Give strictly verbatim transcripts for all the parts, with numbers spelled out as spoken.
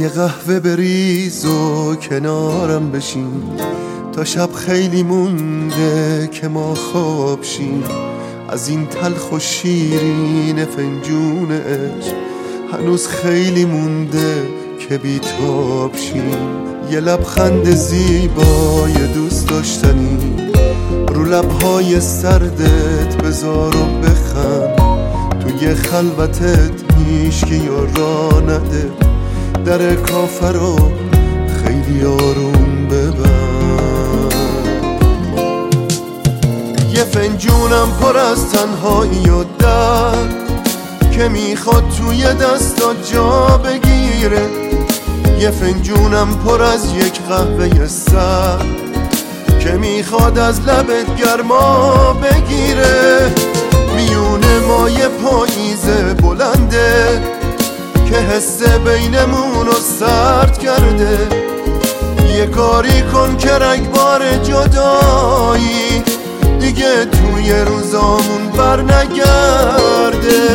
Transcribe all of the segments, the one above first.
یه قهوه بریز و کنارم بشین، تا شب خیلی مونده که ما خواب شیم. از این تلخ و شیرین فنجون عشق هنوز خیلی مونده که بیتاب شیم. یه لبخند زیبای دوست داشتنی رو لبهای سردت بذار و بخند. توی خلوتت هیچکی یارا نده، در کافه رو خیلی آروم ببند. یه فنجونم پر از تنهایی و درد که میخواد توی دستا جا بگیره. یه فنجونم پر از یک قهوه سرد که میخواد از لبت گرما بگیره. میونه ما یه پاییز بلنده که حس بینمون رو سرد کرده. یه کاری کن که رگبار جدایی دیگه توی روزامون بر نگرده.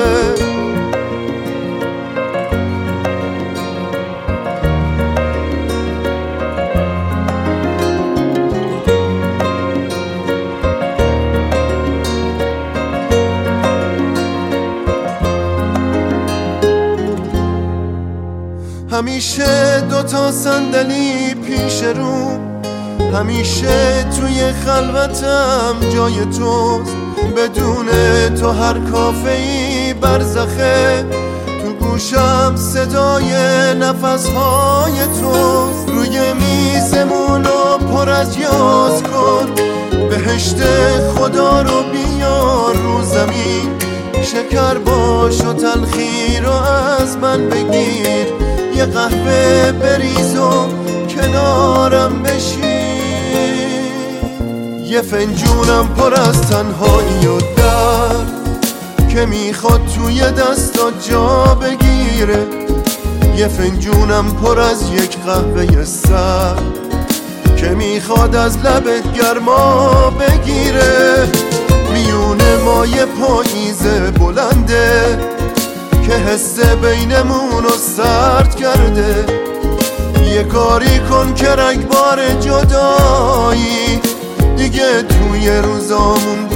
همیشه دوتا صندلی پیش رو، همیشه توی خلوتم جای توست. بدون تو هر کافه‌ای برزخه، تو گوشم صدای نفسهای توست. روی میزمونو پر از یاد کن، بهشت خدا رو بیار رو زمین. شکر باش و تلخی رو از من بگیر، یه قهوه بریز و کنارم بشین. یه فنجونم پر از تنهایی و درد که میخواد توی دستا جا بگیره. یه فنجونم پر از یک قهوه سرد که میخواد از لبت گرما بگیره. میونه ما یه پاییز بلنده که حس بینمون رو سرد کرده. یه کاری کن که رگبار جدایی دیگه توی روزامون